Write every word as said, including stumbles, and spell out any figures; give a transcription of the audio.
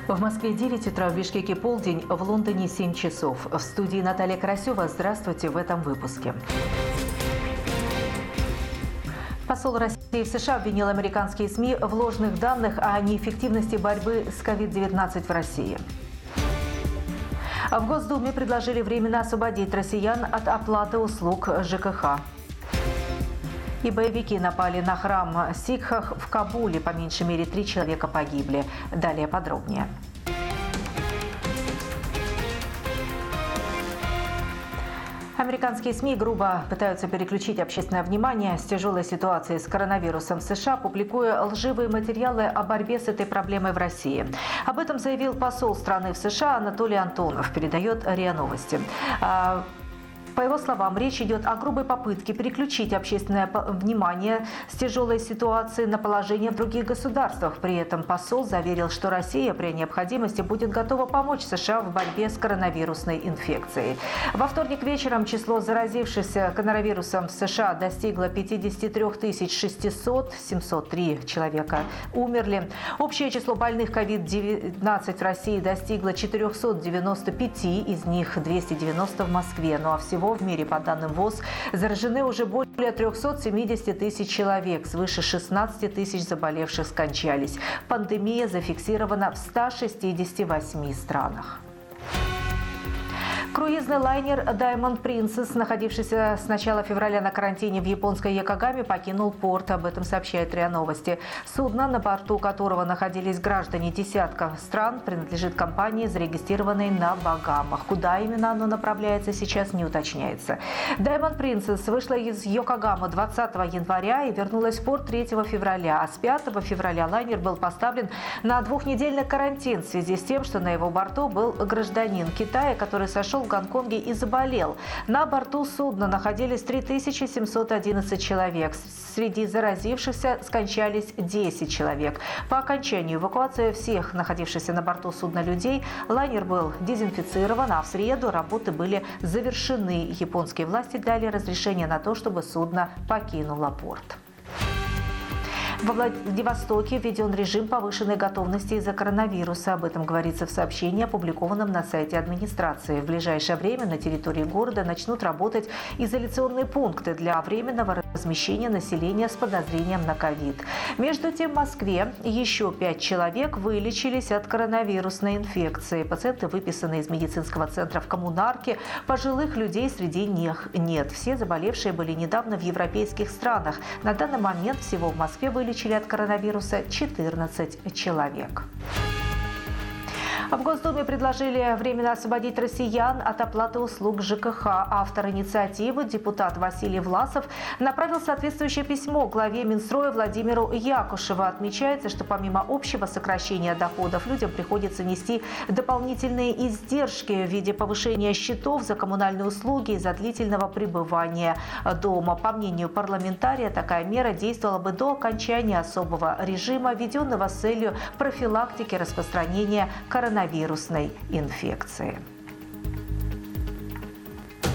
В Москве девять утра, в Бишкеке полдень, в Лондоне семь часов. В студии Наталья Карасева. Здравствуйте в этом выпуске. Посол России в США обвинил американские СМИ в ложных данных о неэффективности борьбы с ковид девятнадцать в России. В Госдуме предложили временно освободить россиян от оплаты услуг ЖКХ. И боевики напали на храм сикхов в Кабуле. По меньшей мере три человека погибли. Далее подробнее. Американские СМИ грубо пытаются переключить общественное внимание с тяжелой ситуацией с коронавирусом в США, публикуя лживые материалы о борьбе с этой проблемой в России. Об этом заявил посол страны в США Анатолий Антонов, передает РИА Новости. По его словам, речь идет о грубой попытке переключить общественное внимание с тяжелой ситуации на положение в других государствах. При этом посол заверил, что Россия при необходимости будет готова помочь США в борьбе с коронавирусной инфекцией. Во вторник вечером число заразившихся коронавирусом в США достигло пятьдесят три тысячи шестьсот, семьсот три человека умерли. Общее число больных ковид девятнадцать в России достигло четырёхсот девяноста пяти, из них двести девяносто в Москве. Ну а всего в мире, по данным ВОЗ, заражены уже более трёхсот семидесяти тысяч человек. Свыше шестнадцати тысяч заболевших скончались. Пандемия зафиксирована в ста шестидесяти восьми странах. Круизный лайнер Diamond Princess, находившийся с начала февраля на карантине в японской Йокогаме, покинул порт. Об этом сообщает РИА Новости. Судно, на борту которого находились граждане десятков стран, принадлежит компании, зарегистрированной на Багамах. Куда именно оно направляется, сейчас не уточняется. Diamond Princess вышла из Йокогамы двадцатого января и вернулась в порт третьего февраля. А с пятого февраля лайнер был поставлен на двухнедельный карантин в связи с тем, что на его борту был гражданин Китая, который сошел в Гонконге и заболел. На борту судна находились три тысячи семьсот одиннадцать человек. Среди заразившихся скончались десять человек. По окончанию эвакуации всех находившихся на борту судна людей лайнер был дезинфицирован, а в среду работы были завершены. Японские власти дали разрешение на то, чтобы судно покинуло порт. Во Владивостоке введен режим повышенной готовности из-за коронавируса. Об этом говорится в сообщении, опубликованном на сайте администрации. В ближайшее время на территории города начнут работать изоляционные пункты для временного размещения населения с подозрением на ковид. Между тем, в Москве еще пять человек вылечились от коронавирусной инфекции. Пациенты выписаны из медицинского центра в Коммунарке. Пожилых людей среди них нет. Все заболевшие были недавно в европейских странах. На данный момент всего в Москве вылечились от коронавируса четырнадцать человек. В Госдуме предложили временно освободить россиян от оплаты услуг ЖКХ. Автор инициативы, депутат Василий Власов, направил соответствующее письмо главе Минстроя Владимиру Якушеву. Отмечается, что помимо общего сокращения доходов людям приходится нести дополнительные издержки в виде повышения счетов за коммунальные услуги из-за длительного пребывания дома. По мнению парламентария, такая мера действовала бы до окончания особого режима, введенного с целью профилактики распространения коронавируса. Коронавирусной инфекции.